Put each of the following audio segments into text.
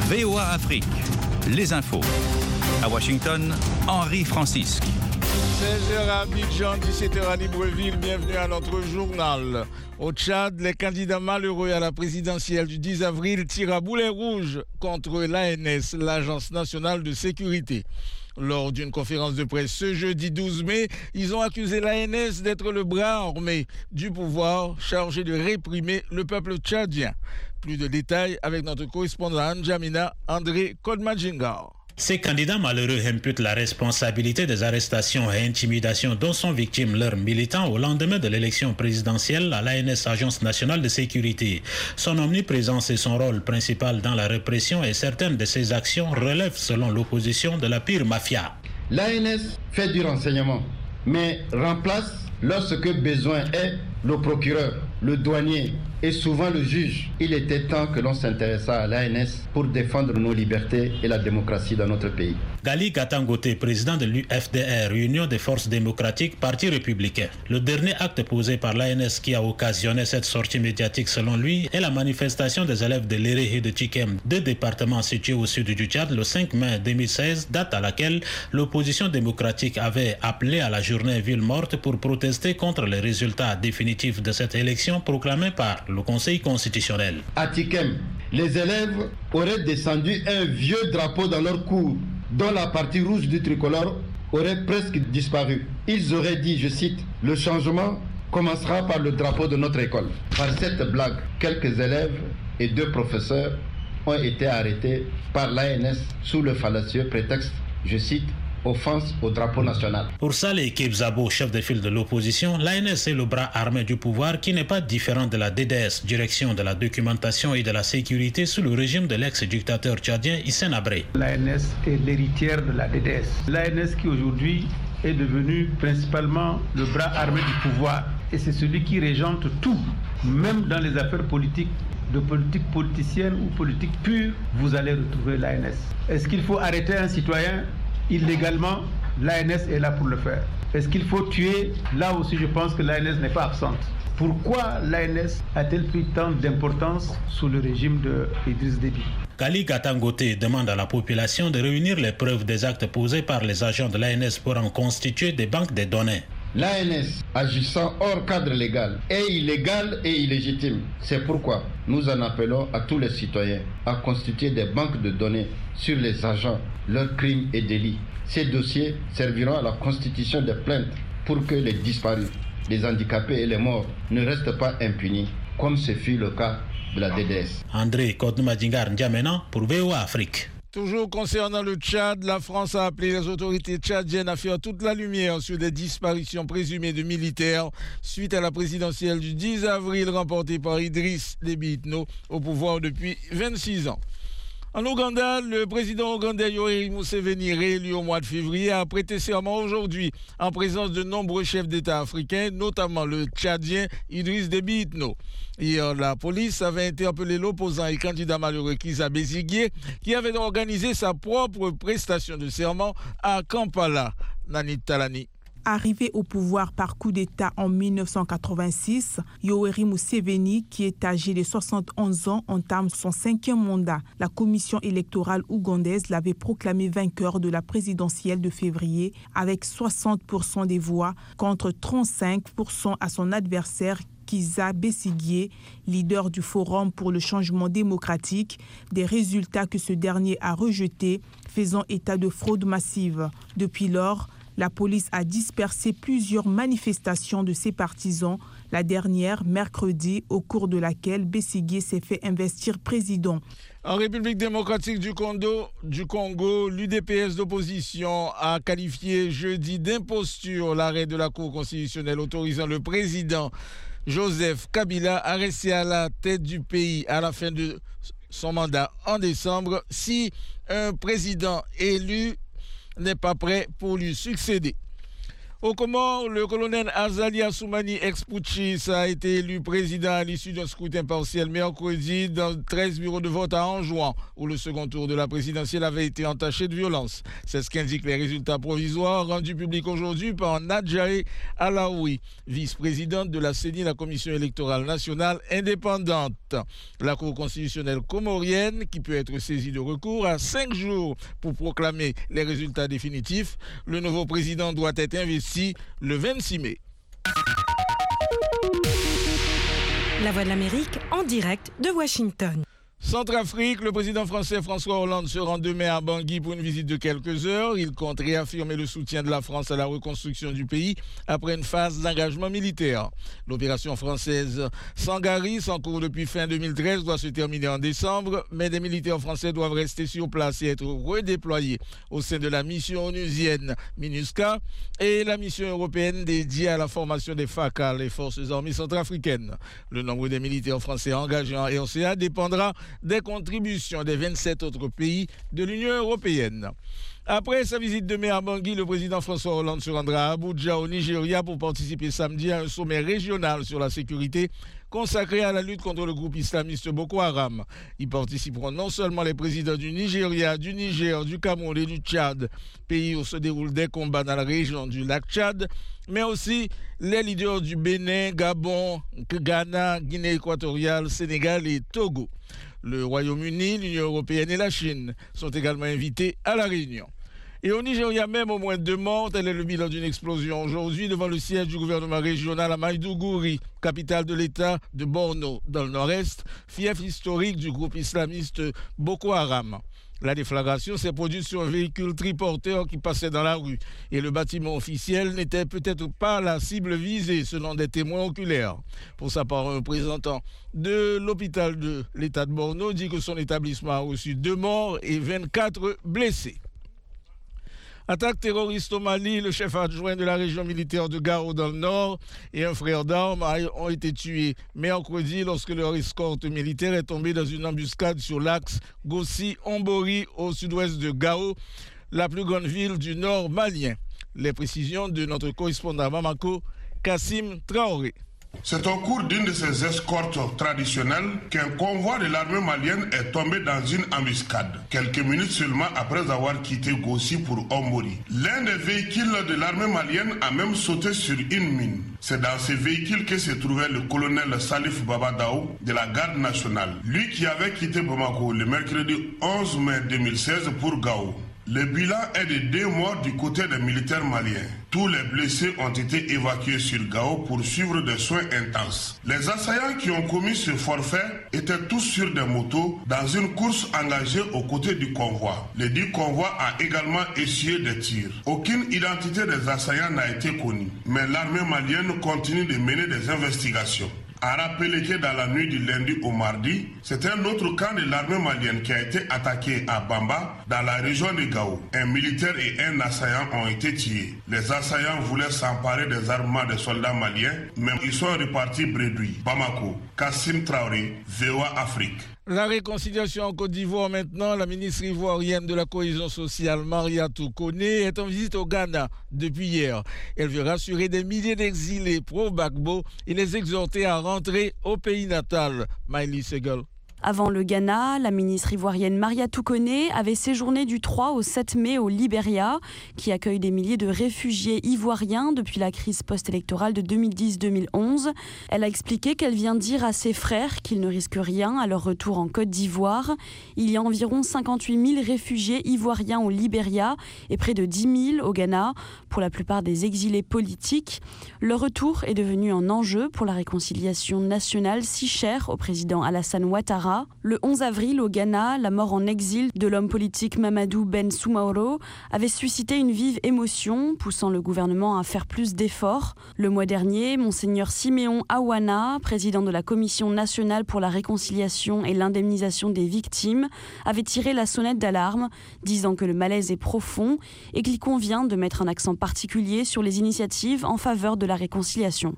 VOA Afrique, les infos. À Washington, Henri Francisque. 16h à Abidjan, 17h à Libreville, bienvenue à notre journal. Au Tchad, les candidats malheureux à la présidentielle du 10 avril tirent à boulet rouge contre l'ANS, l'Agence nationale de sécurité. Lors d'une conférence de presse ce jeudi 12 mai, ils ont accusé l'ANS d'être le bras armé du pouvoir chargé de réprimer le peuple tchadien. Plus de détails avec notre correspondant N'Djamena André Kodmadjingar. Ces candidats malheureux imputent la responsabilité des arrestations et intimidations dont sont victimes leurs militants au lendemain de l'élection présidentielle à l'ANS, Agence nationale de sécurité. Son omniprésence et son rôle principal dans la répression et certaines de ses actions relèvent, selon l'opposition, de la pire mafia. L'ANS fait du renseignement, mais remplace, lorsque besoin est, le procureur, le douanier et souvent le juge. Il était temps que l'on s'intéressât à l'ANS pour défendre nos libertés et la démocratie dans notre pays. Gali Gatangote, président de l'UFDR, Union des forces démocratiques, parti républicain. Le dernier acte posé par l'ANS qui a occasionné cette sortie médiatique, selon lui, est la manifestation des élèves de Léré et de Tchikem, deux départements situés au sud du Tchad, le 5 mai 2016, date à laquelle l'opposition démocratique avait appelé à la journée ville morte pour protester contre les résultats définitifs de cette élection proclamée par le Conseil constitutionnel. À Tchikem, les élèves auraient descendu un vieux drapeau dans leur cour, dont la partie rouge du tricolore aurait presque disparu. Ils auraient dit, je cite, « Le changement commencera par le drapeau de notre école ». Par cette blague, quelques élèves et 2 professeurs ont été arrêtés par l'ANS sous le fallacieux prétexte, je cite, offense au drapeau national. Pour Saleh Kebzabo, chef de file de l'opposition, l'ANS est le bras armé du pouvoir qui n'est pas différent de la DDS, direction de la documentation et de la sécurité sous le régime de l'ex-dictateur tchadien Hissène Habré. L'ANS est l'héritière de la DDS. L'ANS qui aujourd'hui est devenu principalement le bras armé du pouvoir. Et c'est celui qui régente tout, même dans les affaires politiques. De politique politicienne ou politique pure, vous allez retrouver l'ANS. Est-ce qu'il faut arrêter un citoyen illégalement? L'ANS est là pour le faire. Est-ce qu'il faut tuer? Là aussi, je pense que l'ANS n'est pas absente. Pourquoi l'ANS a-t-elle pris tant d'importance sous le régime d'Idriss Déby? Gali Gatangote demande à la population de réunir les preuves des actes posés par les agents de l'ANS pour en constituer des banques de données. L'ANS, agissant hors cadre légal, est illégale et illégitime. C'est pourquoi nous en appelons à tous les citoyens à constituer des banques de données sur les agents, leurs crimes et délits. Ces dossiers serviront à la constitution des plaintes pour que les disparus, les handicapés et les morts ne restent pas impunis, comme ce fut le cas de la DDS. André Kodmadjingar N'Djamena pour VOA Afrique. Toujours concernant le Tchad, la France a appelé les autorités tchadiennes à faire toute la lumière sur les disparitions présumées de militaires suite à la présidentielle du 10 avril remportée par Idriss Déby Itno au pouvoir depuis 26 ans. En Ouganda, le président ougandais Yoweri Museveni, réélu au mois de février, a prêté serment aujourd'hui en présence de nombreux chefs d'État africains, notamment le Tchadien Idriss Déby Itno. Hier, la police avait interpellé l'opposant et candidat malheureux Kizza Besigye, qui avait organisé sa propre prestation de serment à Kampala. Nanit Talani. Arrivé au pouvoir par coup d'État en 1986, Yoweri Museveni, qui est âgé de 71 ans, entame son 5e mandat. La commission électorale ougandaise l'avait proclamé vainqueur de la présidentielle de février avec 60% des voix contre 35% à son adversaire Kizza Besigye, leader du Forum pour le changement démocratique, des résultats que ce dernier a rejetés, faisant état de fraude massive. Depuis lors, la police a dispersé plusieurs manifestations de ses partisans, la dernière mercredi, au cours de laquelle Besigye s'est fait investir président. En République démocratique du Congo, l'UDPS d'opposition a qualifié jeudi d'imposture l'arrêt de la Cour constitutionnelle autorisant le président Joseph Kabila à rester à la tête du pays à la fin de son mandat en décembre si un président élu n'est pas prêt pour lui succéder. Au Comores, le colonel Azali Assoumani, ex-putschiste, a été élu président à l'issue d'un scrutin partiel mercredi dans 13 bureaux de vote à Anjouan, où le second tour de la présidentielle avait été entaché de violence. C'est ce qu'indiquent les résultats provisoires rendus publics aujourd'hui par Nadjaé Alaoui, vice-présidente de la CENI, la Commission électorale nationale indépendante. La Cour constitutionnelle comorienne, qui peut être saisie de recours, a 5 jours pour proclamer les résultats définitifs. Le nouveau président doit être investi le 26 mai. La Voix de l'Amérique en direct de Washington. Centrafrique, le président français François Hollande se rend demain à Bangui pour une visite de quelques heures. Il compte réaffirmer le soutien de la France à la reconstruction du pays après une phase d'engagement militaire. L'opération française Sangaris, en cours depuis fin 2013, doit se terminer en décembre, mais des militaires français doivent rester sur place et être redéployés au sein de la mission onusienne MINUSCA et la mission européenne dédiée à la formation des FACA, les forces armées centrafricaines. Le nombre des militaires français engagés en RCA dépendra des contributions des 27 autres pays de l'Union européenne. Après sa visite demain à Bangui, le président François Hollande se rendra à Abuja, au Nigeria, pour participer samedi à un sommet régional sur la sécurité consacré à la lutte contre le groupe islamiste Boko Haram. Y participeront non seulement les présidents du Nigeria, du Niger, du Cameroun et du Tchad, pays où se déroulent des combats dans la région du lac Tchad, mais aussi les leaders du Bénin, Gabon, Ghana, Guinée équatoriale, Sénégal et Togo. Le Royaume-Uni, l'Union européenne et la Chine sont également invités à la réunion. Et au Nigeria même, au moins 2 morts, tel est le bilan d'une explosion aujourd'hui devant le siège du gouvernement régional à Maiduguri, capitale de l'État de Borno, dans le nord-est, fief historique du groupe islamiste Boko Haram. La déflagration s'est produite sur un véhicule triporteur qui passait dans la rue et le bâtiment officiel n'était peut-être pas la cible visée selon des témoins oculaires. Pour sa part, un représentant de l'hôpital de l'État de Borno dit que son établissement a reçu 2 morts et 24 blessés. Attaque terroriste au Mali, le chef adjoint de la région militaire de Gao dans le nord et un frère d'armes ont été tués mercredi lorsque leur escorte militaire est tombée dans une embuscade sur l'axe Gossi-Ombori au sud-ouest de Gao, la plus grande ville du nord malien. Les précisions de notre correspondant à Bamako, Kassim Traoré. C'est au cours d'une de ces escortes traditionnelles qu'un convoi de l'armée malienne est tombé dans une embuscade, quelques minutes seulement après avoir quitté Gossi pour Ombori. L'un des véhicules de l'armée malienne a même sauté sur une mine. C'est dans ce véhicule que se trouvait le colonel Salif Babadao de la garde nationale, lui qui avait quitté Bamako le mercredi 11 mai 2016 pour Gao. Le bilan est de 2 morts du côté des militaires maliens. Tous les blessés ont été évacués sur Gao pour suivre des soins intenses. Les assaillants qui ont commis ce forfait étaient tous sur des motos dans une course engagée aux côtés du convoi. Le dit convoi a également essuyé des tirs. Aucune identité des assaillants n'a été connue, mais l'armée malienne continue de mener des investigations. A rappelé que dans la nuit du lundi au mardi, c'est un autre camp de l'armée malienne qui a été attaqué à Bamba, dans la région de Gao. Un militaire et un assaillant ont été tués. Les assaillants voulaient s'emparer des armements des soldats maliens, mais ils sont repartis bredouilles. Bamako, Kassim Traoré, VOA Afrique. La réconciliation en Côte d'Ivoire maintenant. La ministre ivoirienne de la cohésion sociale, Mariatou Koné, est en visite au Ghana depuis hier. Elle veut rassurer des milliers d'exilés pro-Gbagbo et les exhorter à rentrer au pays natal. Miley Segal. Avant le Ghana, la ministre ivoirienne Mariatou Koné avait séjourné du 3 au 7 mai au Libéria, qui accueille des milliers de réfugiés ivoiriens depuis la crise post-électorale de 2010-2011. Elle a expliqué qu'elle vient dire à ses frères qu'ils ne risquent rien à leur retour en Côte d'Ivoire. Il y a environ 58 000 réfugiés ivoiriens au Libéria et près de 10 000 au Ghana, pour la plupart des exilés politiques. Leur retour est devenu un enjeu pour la réconciliation nationale si chère au président Alassane Ouattara. Le 11 avril, au Ghana, la mort en exil de l'homme politique Mamadou Ben Soumaoro avait suscité une vive émotion, poussant le gouvernement à faire plus d'efforts. Le mois dernier, Monseigneur Siméon Awana, président de la Commission nationale pour la réconciliation et l'indemnisation des victimes, avait tiré la sonnette d'alarme, disant que le malaise est profond et qu'il convient de mettre un accent particulier sur les initiatives en faveur de la réconciliation.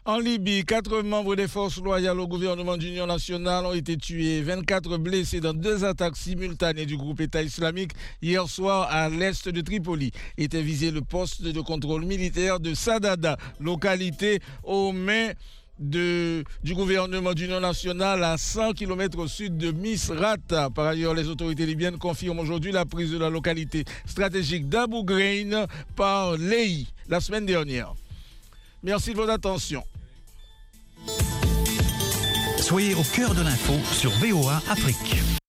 En Libye, 4 membres des forces loyales au gouvernement d'union nationale ont été tués, 24 blessés dans 2 attaques simultanées du groupe État islamique hier soir à l'est de Tripoli. Était visé le poste de contrôle militaire de Sadada, localité aux mains du gouvernement d'union nationale à 100 km au sud de Misrata. Par ailleurs, les autorités libyennes confirment aujourd'hui la prise de la localité stratégique d'Abu Ghraib par l'EI la semaine dernière. Merci de votre attention. Soyez au cœur de l'info sur VOA Afrique.